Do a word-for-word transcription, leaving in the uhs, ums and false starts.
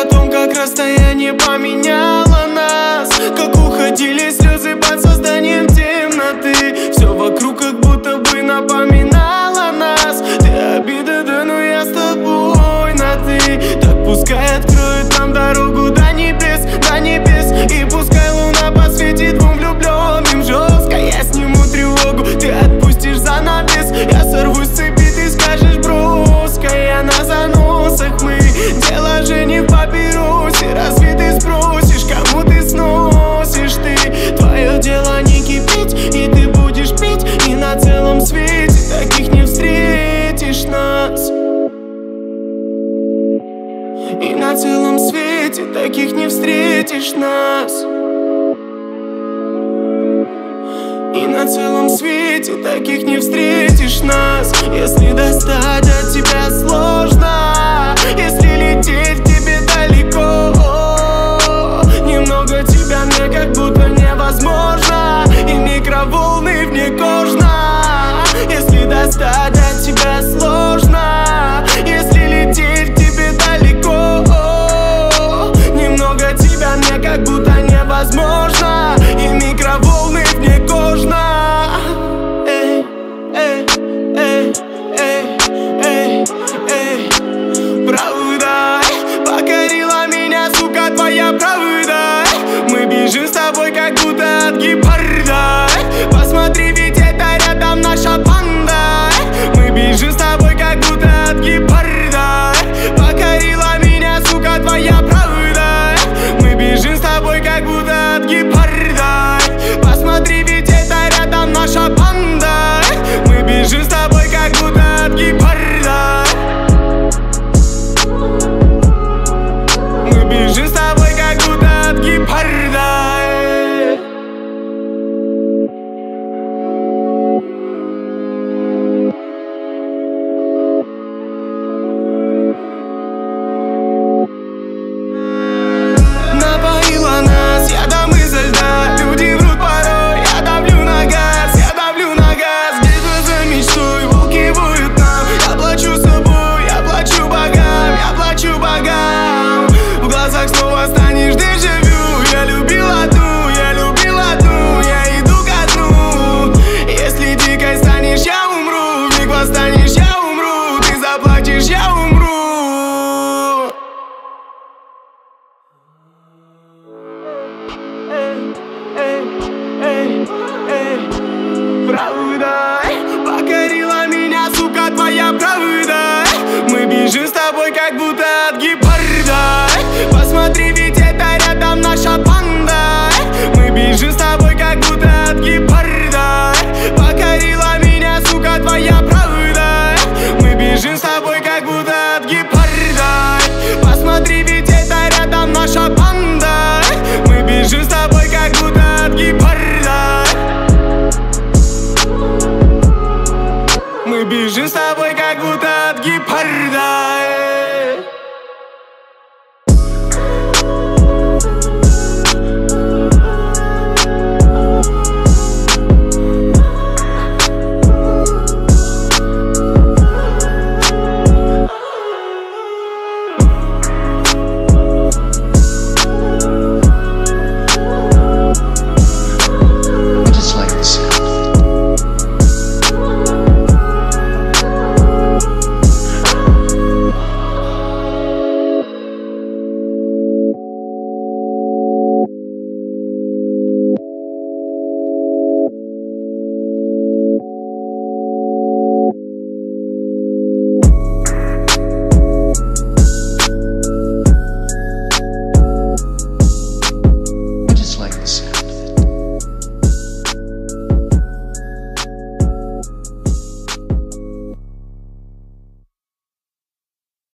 том, как расстояние поменяло нас, как уходили слезы под созданием темноты. Все вокруг как будто бы напоминало нас. Ты обида, да, но я с тобой на ты. Так пускай откроет нам дорогу до небес, до небес. И пускай луна посветит двум влюбленным жестко. Я сниму тревогу, ты отпустишь занавес. Я сорвусь с цепи, ты скажешь броско. Я на заносах, мы дело же не в папиросе. Разве ты спросишь, кому ты сносишь ты? Твое дело не кипеть, и ты будешь пить. И на целом свете таких не встретишь нас. И на целом свете таких не встретишь нас. И на целом свете таких не встретишь нас. Если достать от тебя сложно, если лететь к тебе далеко, немного тебя мне как будто невозможно. И микроволны вне кожно. Если достать от тебя сложно, если лететь к тебе далеко, немного тебя мне как будто невозможно. И микроволны вне кожно. Эй, эй, эй, эй, эй, эй. Правда покорила меня, сука, твоя правда.